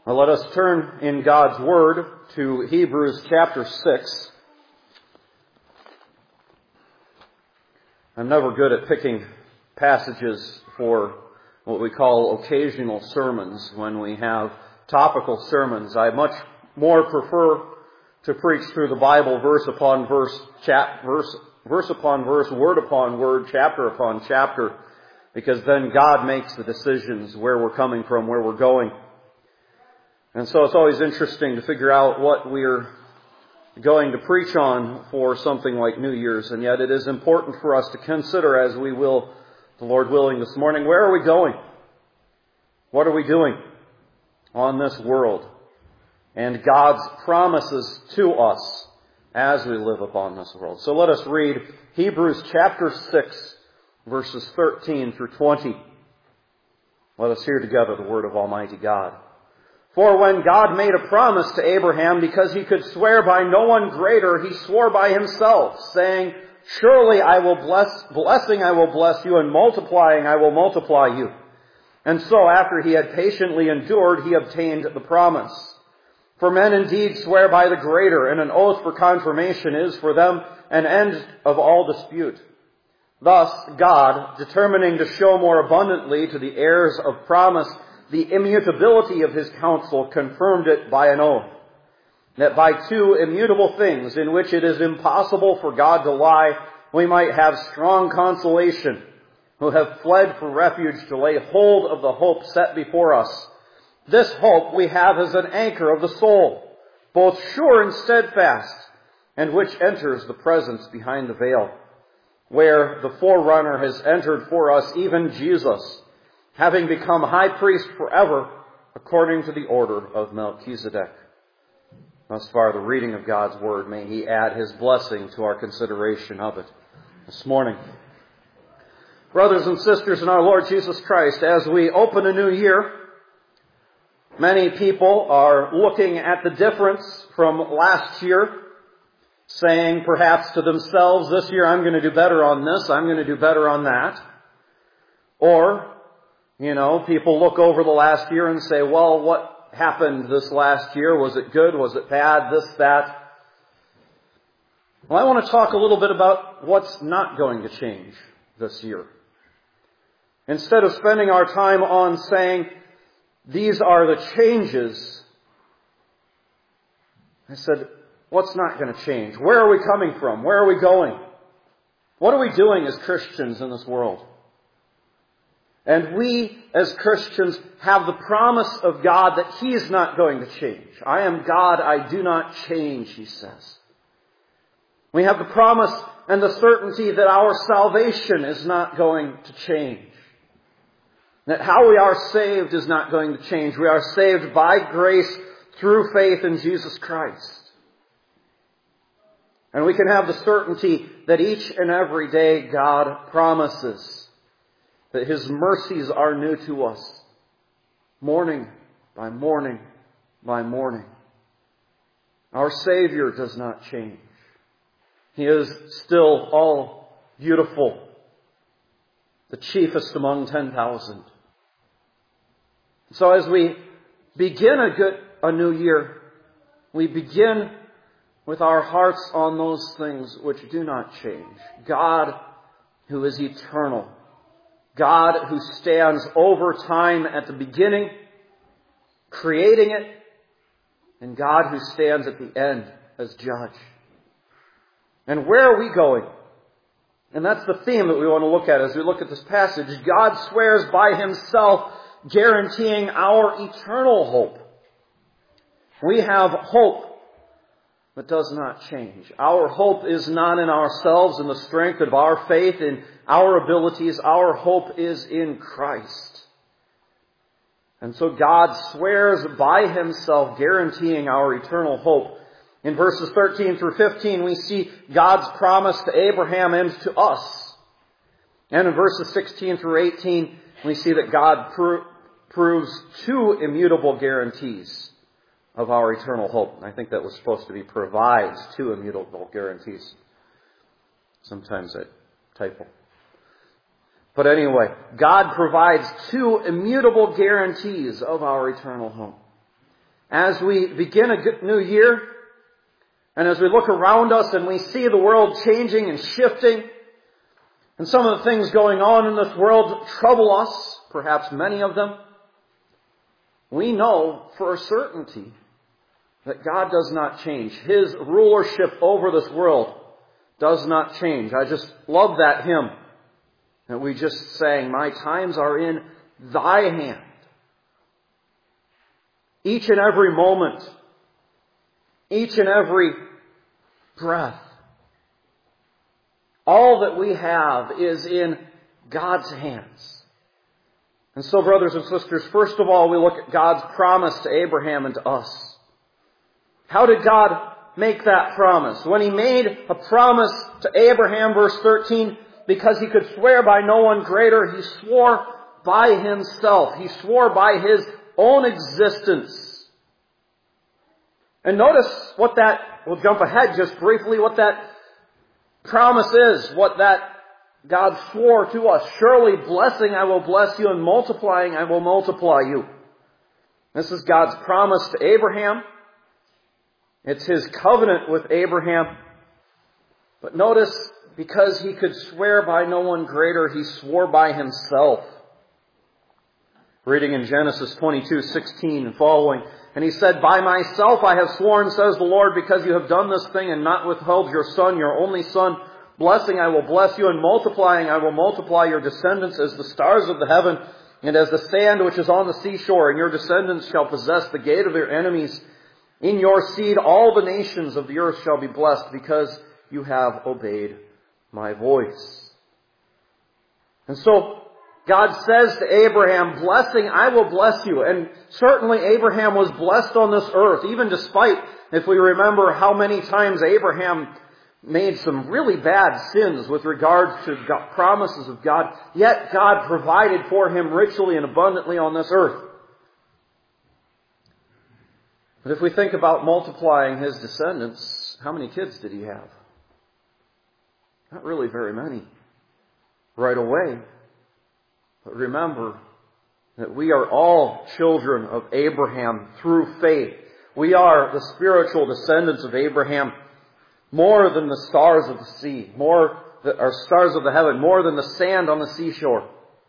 Well, let us turn in God's Word to Hebrews chapter 6. I'm never good at picking passages for what we call occasional sermons when we have topical sermons. I much more prefer to preach through the Bible verse upon verse, verse upon verse, word upon word, chapter upon chapter, because then God makes the decisions where we're coming from, where we're going. And so it's always interesting to figure out what we're going to preach on for something like New Year's. And yet it is important for us to consider, as we will, the Lord willing, this morning, where are we going? What are we doing on this world? And God's promises to us as we live upon this world. So let us read Hebrews chapter 6, verses 13 through 20. Let us hear together the word of Almighty God. For when God made a promise to Abraham, because he could swear by no one greater, he swore by himself, saying, Surely I will blessing I will bless you, and multiplying I will multiply you. And so after he had patiently endured, he obtained the promise. For men indeed swear by the greater, and an oath for confirmation is for them an end of all dispute. Thus God, determining to show more abundantly to the heirs of promise the immutability of his counsel, confirmed it by an oath, that by two immutable things in which it is impossible for God to lie, we might have strong consolation, who have fled for refuge to lay hold of the hope set before us. This hope we have as an anchor of the soul, both sure and steadfast, and which enters the presence behind the veil, where the forerunner has entered for us, even Jesus, having become high priest forever, according to the order of Melchizedek. Thus far, the reading of God's Word. May He add His blessing to our consideration of it this morning. Brothers and sisters in our Lord Jesus Christ, as we open a new year, many people are looking at the difference from last year, saying perhaps to themselves, this year I'm going to do better on this, I'm going to do better on that. Or, people look over the last year and say, well, what happened this last year? Was it good? Was it bad? This, that? Well, I want to talk a little bit about what's not going to change this year. Instead of spending our time on saying, these are the changes, I said, what's not going to change? Where are we coming from? Where are we going? What are we doing as Christians in this world? And we, as Christians, have the promise of God that He is not going to change. I am God, I do not change, He says. We have the promise and the certainty that our salvation is not going to change. That how we are saved is not going to change. We are saved by grace through faith in Jesus Christ. And we can have the certainty that each and every day God promises that His mercies are new to us, morning by morning by morning. Our Savior does not change. He is still all beautiful, the chiefest among 10,000. So as we begin a new year, we begin with our hearts on those things which do not change. God, who is eternal. God who stands over time at the beginning, creating it, and God who stands at the end as judge. And where are we going? And that's the theme that we want to look at as we look at this passage. God swears by Himself, guaranteeing our eternal hope. We have hope that does not change. Our hope is not in ourselves, in the strength of our faith, in our abilities. Our hope is in Christ. And so God swears by Himself, guaranteeing our eternal hope. In verses 13 through 15, we see God's promise to Abraham and to us. And in verses 16 through 18, we see that God proves two immutable guarantees of our eternal hope. I think that was supposed to be provides two immutable guarantees. Sometimes I typo. But anyway, God provides two immutable guarantees of our eternal hope. As we begin a new year, and as we look around us and we see the world changing and shifting, and some of the things going on in this world trouble us, perhaps many of them, we know for a certainty that God does not change. His rulership over this world does not change. I just love that hymn that we just sang, "My times are in thy hand." Each and every moment, each and every breath, all that we have is in God's hands. And so, brothers and sisters, first of all, we look at God's promise to Abraham and to us. How did God make that promise? When He made a promise to Abraham, verse 13, because He could swear by no one greater, He swore by Himself. He swore by His own existence. And notice what that, we'll jump ahead just briefly, what that promise is, what that God swore to us. "Surely blessing I will bless you, and multiplying I will multiply you." This is God's promise to Abraham. It's His covenant with Abraham. But notice, because He could swear by no one greater, He swore by Himself. Reading in Genesis 22:16 and following, "And He said, By myself I have sworn, says the Lord, because you have done this thing and not withheld your son, your only son. Blessing I will bless you, and multiplying I will multiply your descendants as the stars of the heaven, and as the sand which is on the seashore. And your descendants shall possess the gate of their enemies. In your seed all the nations of the earth shall be blessed, because you have obeyed my voice." And so God says to Abraham, "Blessing, I will bless you." And certainly Abraham was blessed on this earth, even despite, if we remember how many times Abraham made some really bad sins with regards to promises of God, yet God provided for him richly and abundantly on this earth. But if we think about multiplying his descendants, how many kids did he have? Not really very many right away. But remember that we are all children of Abraham through faith. We are the spiritual descendants of Abraham, more than the stars of the sea, stars of the heaven, more than the sand on the seashore.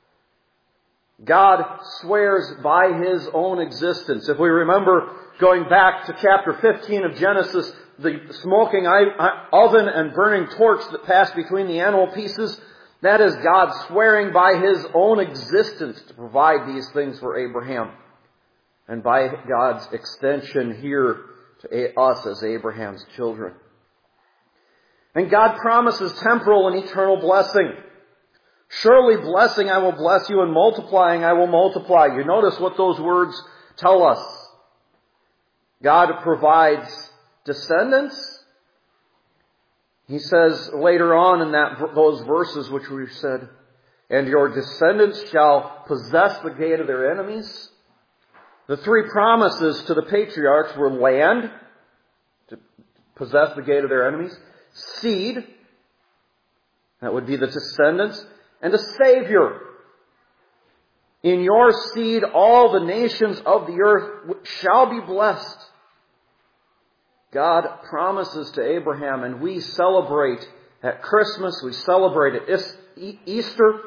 God swears by His own existence. If we remember going back to chapter 15 of Genesis, the smoking oven and burning torch that passed between the animal pieces, that is God swearing by His own existence to provide these things for Abraham. And by God's extension here to us as Abraham's children. And God promises temporal and eternal blessing. "Surely blessing I will bless you, and multiplying I will multiply you." Notice what those words tell us. God provides descendants. He says later on in those verses which we've said, "And your descendants shall possess the gate of their enemies." The three promises to the patriarchs were land, to possess the gate of their enemies, seed, that would be the descendants, and a Savior. "In your seed all the nations of the earth shall be blessed." God promises to Abraham, and we celebrate at Christmas, we celebrate at Easter,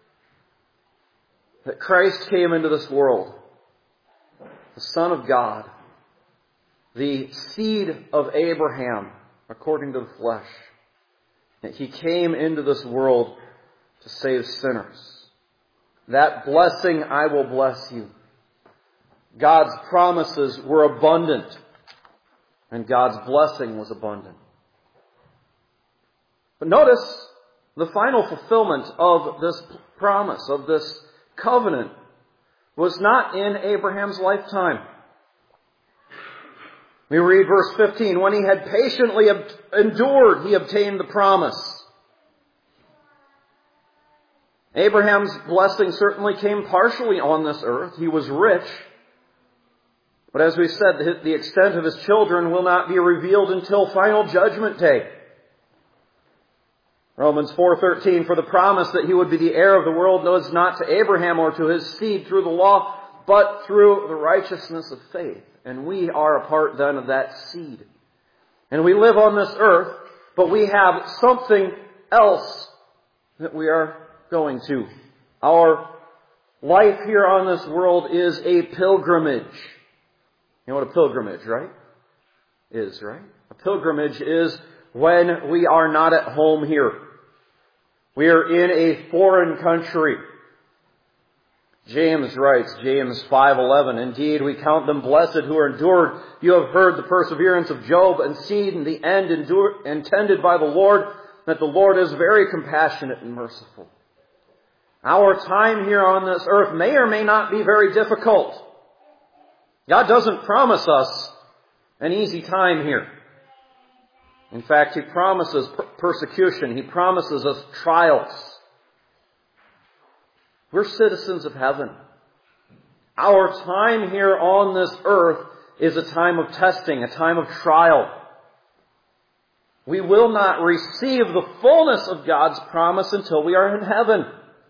that Christ came into this world, the Son of God, the seed of Abraham, according to the flesh, that He came into this world to save sinners. That blessing I will bless you. God's promises were abundant, and God's blessing was abundant. But notice the final fulfillment of this promise, of this covenant, was not in Abraham's lifetime. We read verse 15, "When he had patiently endured, he obtained the promise." Abraham's blessing certainly came partially on this earth. He was rich. But as we said, the extent of his children will not be revealed until final judgment day. Romans 4:13, "For the promise that he would be the heir of the world was not to Abraham or to his seed through the law, but through the righteousness of faith. And we are a part then of that seed. And we live on this earth, but we have something else that we are going to. Our life here on this world is a pilgrimage. You know what a pilgrimage, right? Is, right? A pilgrimage is when we are not at home here. We are in a foreign country. James writes, James 5:11, "Indeed, we count them blessed who are endured. You have heard the perseverance of Job and seen the end intended by the Lord, that the Lord is very compassionate and merciful." Our time here on this earth may or may not be very difficult. God doesn't promise us an easy time here. In fact, He promises persecution. He promises us trials. We're citizens of heaven. Our time here on this earth is a time of testing, a time of trial. We will not receive the fullness of God's promise until we are in heaven.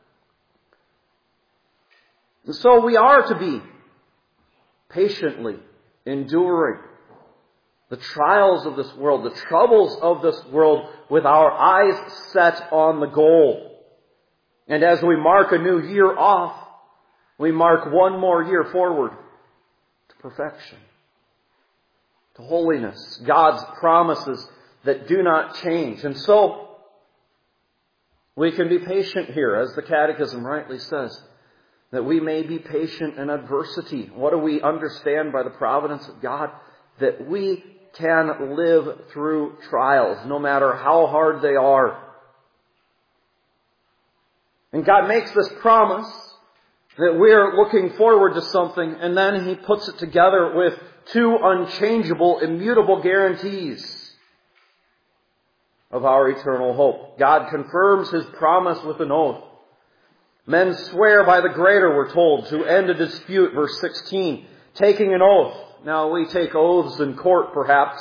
And so we are to be patiently enduring the trials of this world, the troubles of this world, with our eyes set on the goal. And as we mark a new year off, we mark one more year forward to perfection, to holiness, God's promises that do not change. And so, we can be patient here, as the Catechism rightly says, that we may be patient in adversity. What do we understand by the providence of God? That we can live through trials, no matter how hard they are. And God makes this promise that we're looking forward to something, and then He puts it together with two unchangeable, immutable guarantees of our eternal hope. God confirms His promise with an oath. Men swear by the greater, we're told, to end a dispute, verse 16, taking an oath. Now, we take oaths in court, perhaps.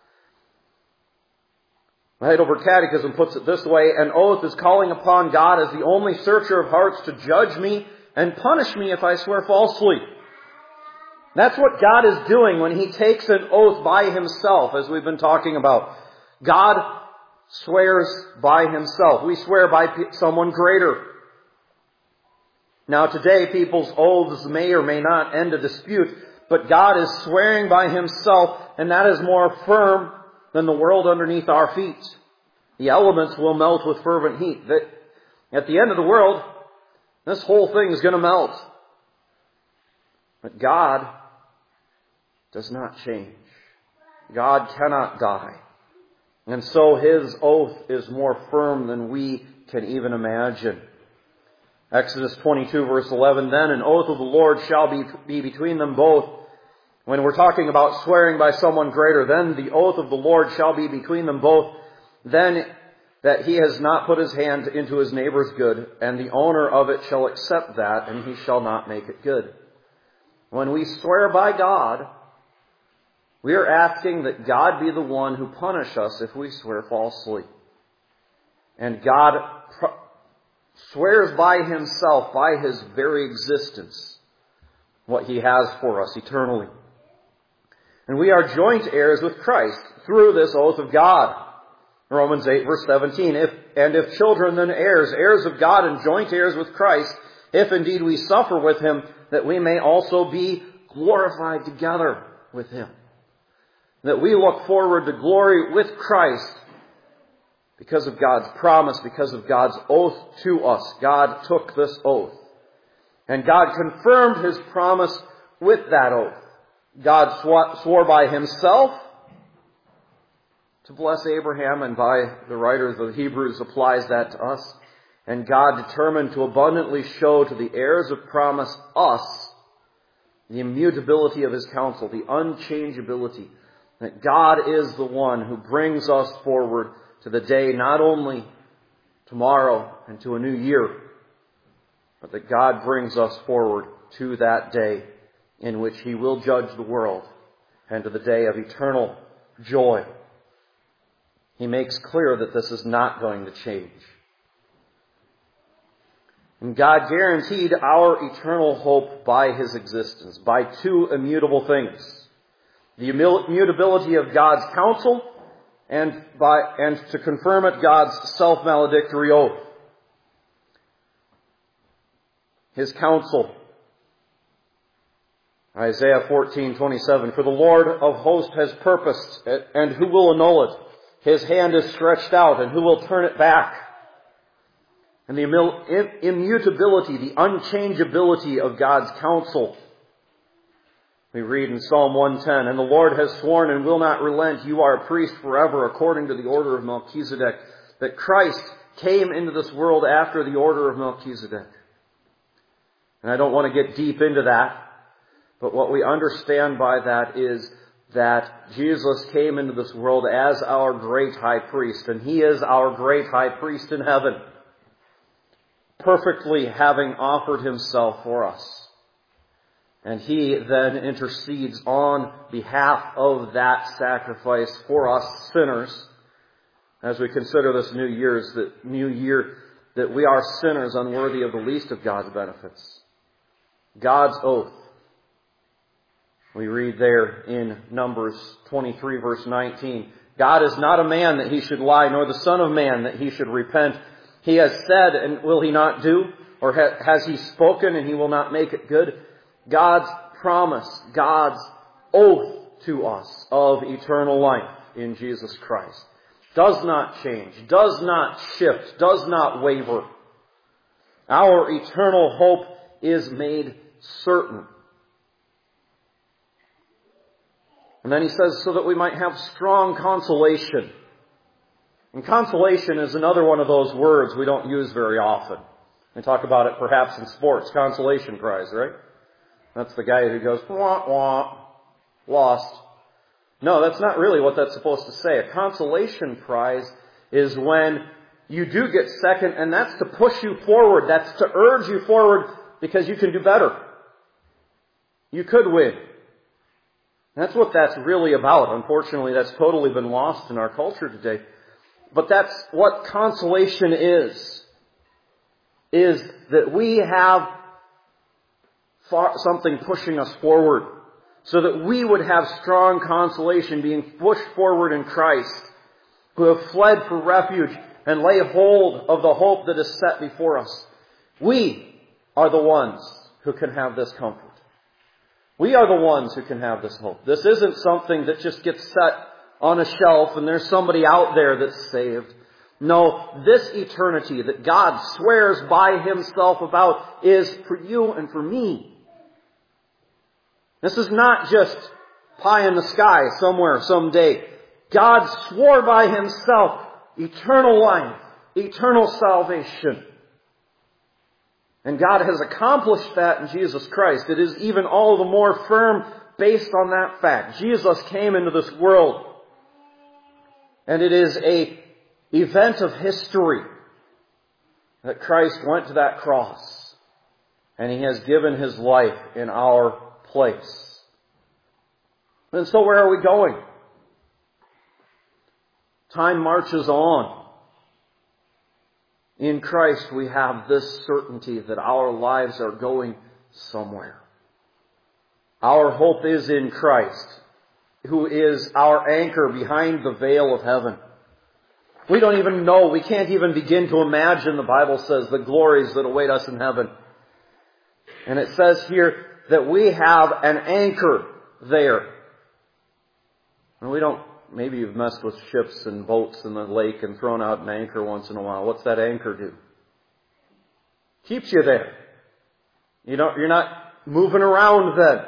The Heidelberg Catechism puts it this way: an oath is calling upon God as the only searcher of hearts to judge me and punish me if I swear falsely. That's what God is doing when He takes an oath by Himself, as we've been talking about. God swears by Himself. We swear by someone greater. Now, today, people's oaths may or may not end a dispute, but God is swearing by Himself, and that is more firm than the world underneath our feet. The elements will melt with fervent heat. At the end of the world, this whole thing is going to melt. But God does not change. God cannot die. And so His oath is more firm than we can even imagine. Exodus 22 verse 11, "Then an oath of the Lord shall be between them both." When we're talking about swearing by someone greater, then the oath of the Lord shall be between them both. Then that he has not put his hand into his neighbor's good, and the owner of it shall accept that, and he shall not make it good. When we swear by God, we are asking that God be the one who punish us if we swear falsely. And God swears by Himself, by His very existence, what He has for us eternally. And we are joint heirs with Christ through this oath of God. Romans 8 verse 17, if children, then heirs, heirs of God and joint heirs with Christ, if indeed we suffer with Him, that we may also be glorified together with Him. That we look forward to glory with Christ because of God's promise, because of God's oath to us. God took this oath. And God confirmed His promise with that oath. God swore by Himself to bless Abraham, and by the writers of Hebrews applies that to us. And God determined to abundantly show to the heirs of promise us the immutability of His counsel, the unchangeability, that God is the one who brings us forward to the day, not only tomorrow and to a new year, but that God brings us forward to that day in which He will judge the world, and to the day of eternal joy. He makes clear that this is not going to change. And God guaranteed our eternal hope by His existence, by two immutable things. The immutability of God's counsel, and to confirm it, God's self-maledictory oath. His counsel. Isaiah 14:27, "For the Lord of hosts has purposed, and who will annul it? His hand is stretched out, and who will turn it back?" And the immutability, the unchangeability of God's counsel. We read in Psalm 110, "And the Lord has sworn and will not relent. You are a priest forever according to the order of Melchizedek." That Christ came into this world after the order of Melchizedek. And I don't want to get deep into that. But what we understand by that is that Jesus came into this world as our great high priest. And He is our great high priest in heaven, perfectly having offered Himself for us. And He then intercedes on behalf of that sacrifice for us sinners, as we consider this new year, that we are sinners unworthy of the least of God's benefits. God's oath. We read there in Numbers 23 verse 19, "God is not a man that He should lie, nor the Son of Man that He should repent. He has said, and will He not do? Or has He spoken, and He will not make it good?" God's promise, God's oath to us of eternal life in Jesus Christ does not change, does not shift, does not waver. Our eternal hope is made certain. And then he says, so that we might have strong consolation. And consolation is another one of those words we don't use very often. We talk about it perhaps in sports, consolation prize, right? That's the guy who goes, wah, wah, lost. No, that's not really what that's supposed to say. A consolation prize is when you do get second, and that's to push you forward. That's to urge you forward because you can do better. You could win. That's what that's really about. Unfortunately, that's totally been lost in our culture today. But that's what consolation is that we have something pushing us forward, so that we would have strong consolation being pushed forward in Christ, who have fled for refuge and lay hold of the hope that is set before us. We are the ones who can have this comfort. We are the ones who can have this hope. This isn't something that just gets set on a shelf and there's somebody out there that's saved. No, this eternity that God swears by Himself about is for you and for me. This is not just pie in the sky somewhere, someday. God swore by Himself eternal life, eternal salvation. And God has accomplished that in Jesus Christ. It is even all the more firm based on that fact. Jesus came into this world. And it is an event of history that Christ went to that cross. And He has given His life in our place. And so where are we going? Time marches on. In Christ we have this certainty that our lives are going somewhere. Our hope is in Christ, who is our anchor behind the veil of heaven. We don't even know, we can't even begin to imagine, the Bible says, the glories that await us in heaven. And it says here that we have an anchor there. And we don't, maybe you've messed with ships and boats in the lake and thrown out an anchor once in a while. What's that anchor do? Keeps you there. You're not moving around then.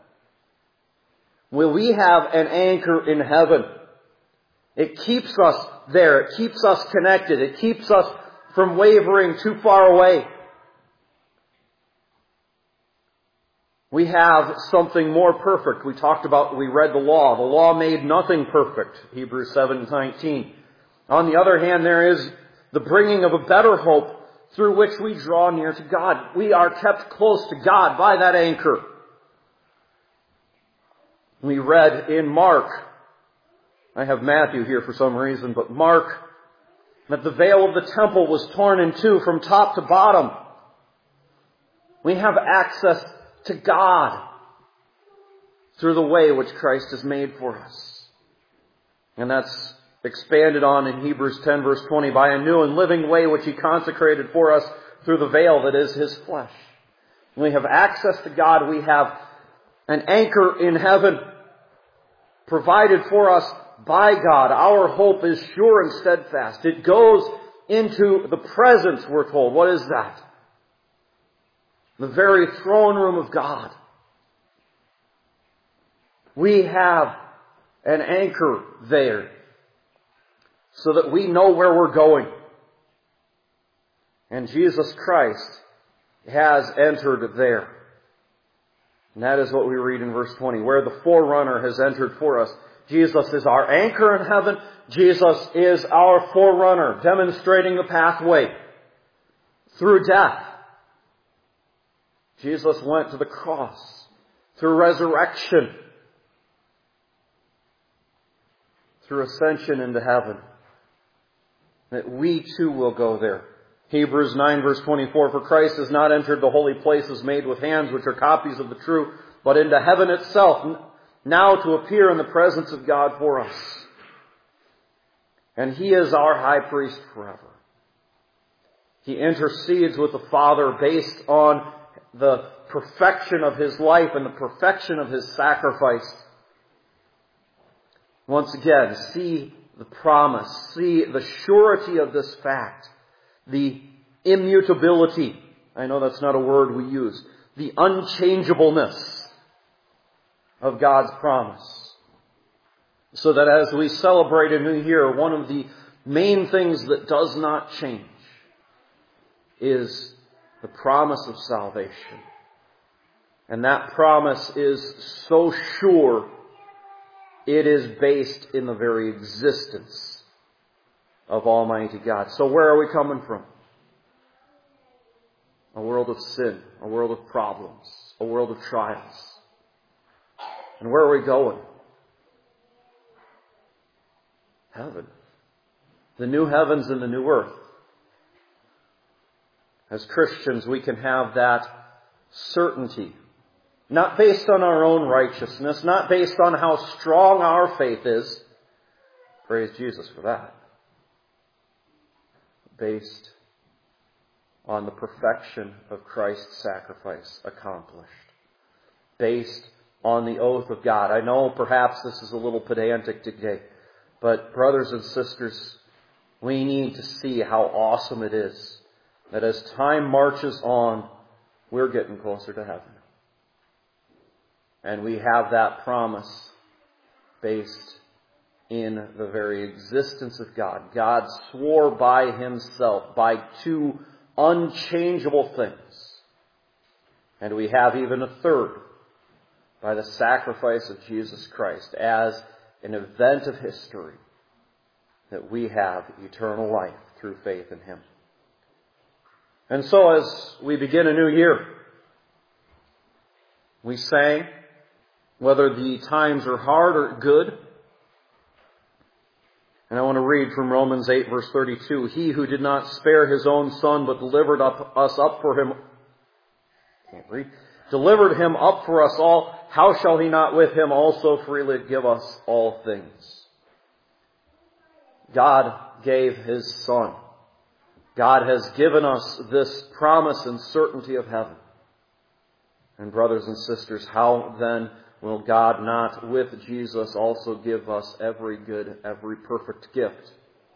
Well, we have an anchor in heaven. It keeps us there. It keeps us connected. It keeps us from wavering too far away. We have something more perfect. We read the law. The law made nothing perfect. Hebrews 7:19. On the other hand, there is the bringing of a better hope through which we draw near to God. We are kept close to God by that anchor. We read in Mark, I have Matthew here for some reason, but Mark, that the veil of the temple was torn in two from top to bottom. We have access to God through the way which Christ has made for us. And that's expanded on in Hebrews 10 verse 20, by a new and living way which He consecrated for us through the veil that is His flesh. We have access to God. We have an anchor in heaven provided for us by God. Our hope is sure and steadfast. It goes into the presence, we're told. What is that? The very throne room of God. We have an anchor there so that we know where we're going. And Jesus Christ has entered there. And that is what we read in verse 20, where the forerunner has entered for us. Jesus is our anchor in heaven. Jesus is our forerunner, demonstrating the pathway through death. Jesus went to the cross through resurrection, through ascension into heaven, that we too will go there. Hebrews 9 verse 24, for Christ has not entered the holy places made with hands, which are copies of the true, but into heaven itself, now to appear in the presence of God for us. And He is our high priest forever. He intercedes with the Father based on the perfection of His life and the perfection of His sacrifice. Once again, see the promise, see the surety of this fact, the immutability. I know that's not a word we use. The unchangeableness of God's promise. So that as we celebrate a new year, one of the main things that does not change is the promise of salvation. And that promise is so sure, it is based in the very existence of Almighty God. So where are we coming from? A world of sin, a world of problems, a world of trials. And where are we going? Heaven. The new heavens and the new earth. As Christians, we can have that certainty. Not based on our own righteousness, not based on how strong our faith is. Praise Jesus for that. Based on the perfection of Christ's sacrifice accomplished. Based on the oath of God. I know perhaps this is a little pedantic today, but brothers and sisters, we need to see how awesome it is that as time marches on, we're getting closer to heaven. And we have that promise based in the very existence of God. God swore by Himself, by two unchangeable things. And we have even a third, by the sacrifice of Jesus Christ as an event of history, that we have eternal life through faith in Him. And so as we begin a new year, we sang, whether the times are hard or good. And I want to read from Romans 8 verse 32. He who did not spare His own Son, but delivered Him up for us all, how shall He not with Him also freely give us all things? God gave His Son. God has given us this promise and certainty of heaven. And brothers and sisters, how then will God not with Jesus also give us every good, every perfect gift?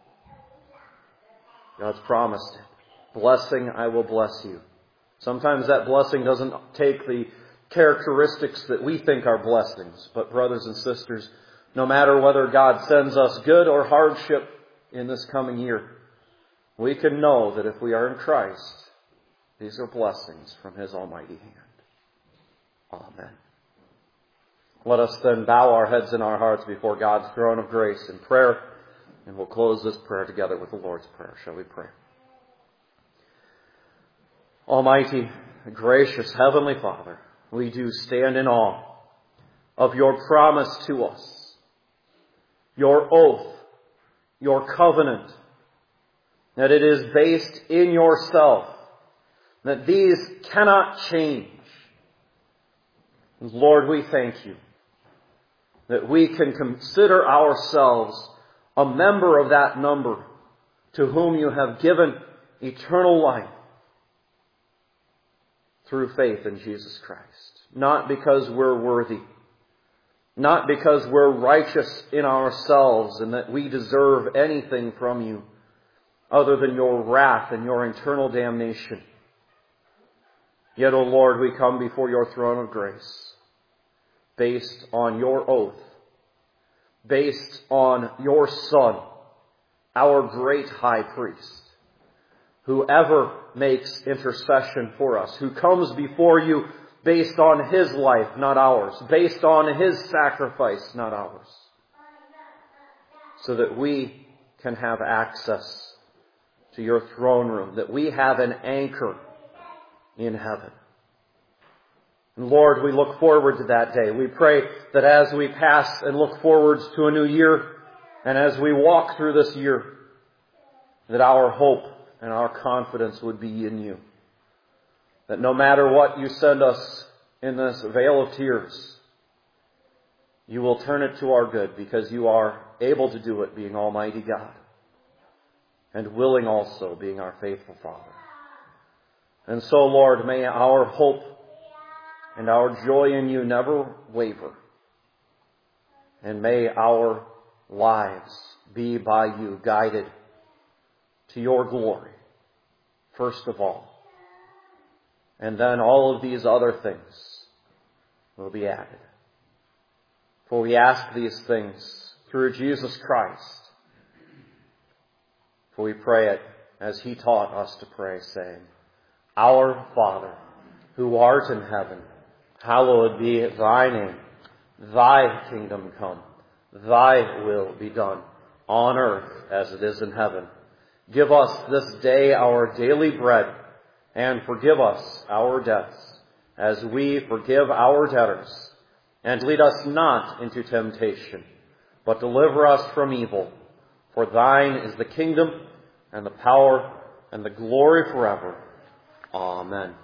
God's promised it. Blessing, I will bless you. Sometimes that blessing doesn't take the characteristics that we think are blessings. But brothers and sisters, no matter whether God sends us good or hardship in this coming year, we can know that if we are in Christ, these are blessings from His almighty hand. Amen. Let us then bow our heads and our hearts before God's throne of grace in prayer, and we'll close this prayer together with the Lord's Prayer. Shall we pray? Almighty, gracious Heavenly Father, we do stand in awe of Your promise to us, Your oath, Your covenant, that it is based in Yourself, that these cannot change. And Lord, we thank you that we can consider ourselves a member of that number to whom you have given eternal life through faith in Jesus Christ. Not because we're worthy, not because we're righteous in ourselves and that we deserve anything from you other than your wrath and your eternal damnation. Yet, O Lord, we come before your throne of grace based on your oath, based on your Son, our great high priest, who ever makes intercession for us, who comes before you based on his life, not ours, based on his sacrifice, not ours, so that we can have access to your throne room, that we have an anchor in heaven. And Lord, we look forward to that day. We pray that as we pass and look forward to a new year, and as we walk through this year, that our hope and our confidence would be in you. That no matter what you send us in this vale of tears, you will turn it to our good, because you are able to do it, being Almighty God, and willing also, being our faithful Father. And so, Lord, may our hope and our joy in you never waver. And may our lives be by you guided to your glory, first of all. And then all of these other things will be added. For we ask these things through Jesus Christ. For we pray it as he taught us to pray, saying, Our Father, who art in heaven, hallowed be thy name. Thy kingdom come. Thy will be done, on earth as it is in heaven. Give us this day our daily bread, and forgive us our debts, as we forgive our debtors. And lead us not into temptation, but deliver us from evil. For thine is the kingdom, and the power, and the glory forever. Amen.